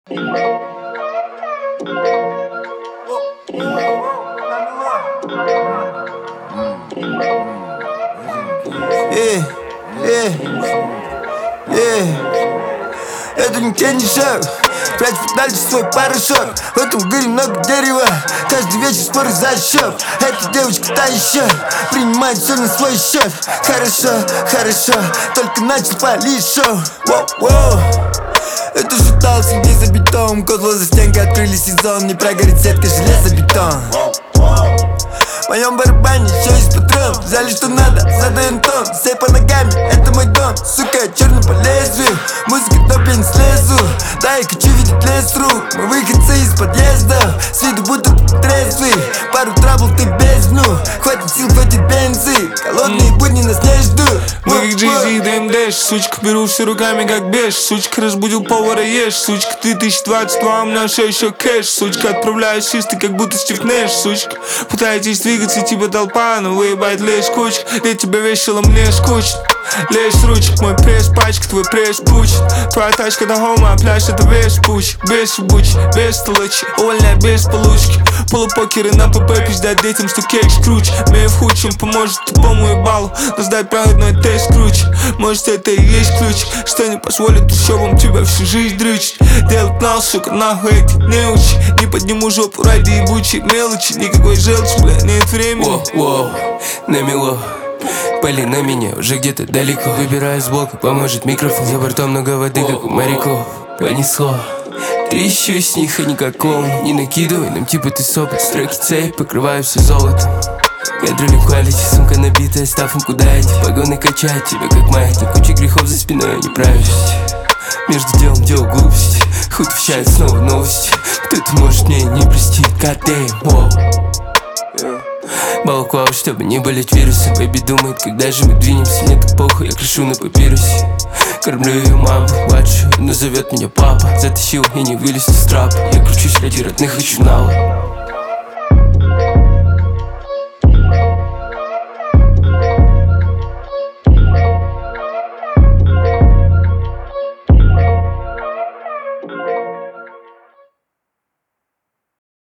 Это не тень, ни шаг. Прячь дальше свой порошок. В этом гыре много дерева. Каждый вечер споры за счет. Эта девочка та еще. Принимает все на свой счет. Хорошо, хорошо. Только начал палить шоу. Воу-воу. Это шутался где за бетон. Котло за стенкой открыли сезон. Не прогорит сетка, железобетон. В моем барабане еще есть патрон. Взяли что надо, задаем тон. Все по ногами, это мой дом. Сука, я черный по лезвию. Музыка топ, я не слезу. Да, я хочу видеть лес рук. Мы выходцы из подъезда. С виду будто трезвый. Пару трабл ты бездну. Хватит сил, хватит бензы. Холодные будни нас не ждут. Мы как Джей-Зи и ДМДш. Сучка, беру все руками как беш. Сучка, разбудил повара, ешь. Сучка, ты 2022, у меня все еще кэш. Сучка, отправляю чистый, как будто Стив Нэш. Сучка, пытаетесь двигаться типа толпа, но выебать лишь кучка. Для тебя весело, мне скучно. Лезь ручек, мой пресс пачка, твой пресс пучит. Твоя тачка до хома, а пляж это весь пуч. Без убуч, без толочи, увольняй без получки. Полупокеры на ПП, пиздят детям, что кейк скруч. Мне в худшем поможет тупому ебалу. Но сдай проходной тест круче. Может это и есть ключ, что не позволит ушибам тебя всю жизнь дрючить. Делать нал, сука, нахуй эти не учи. Не подниму жопу ради ебучей мелочи. Никакой желчи, бля, нет времени. Воу, намело. Пали на меня, уже где-то далеко. Выбираю сбоку, поможет микрофон. За бортом много воды, как у моряков. Понесло. Трещу с них, а никаком. Не накидывай нам типа ты сопли. Строки цепь, покрываю все золотом. Контролю quality, сумка набитая стафом, куда эти погоны качают тебя как маятник. Куча грехов за спиной, я не правишь. Между делом делал глупости. Худ вещает снова новости. Кто-то может мне не простить. God damn, wow. Балаклава, чтобы не болеть вирусом. Бэби думает, когда же мы двинемся. Мне так похуй, я крышу на папирусе. Кормлю ее маму, младшую, но зовет меня папа. Затащил и не вылез из трапа. Я кручусь ради родных и чунала.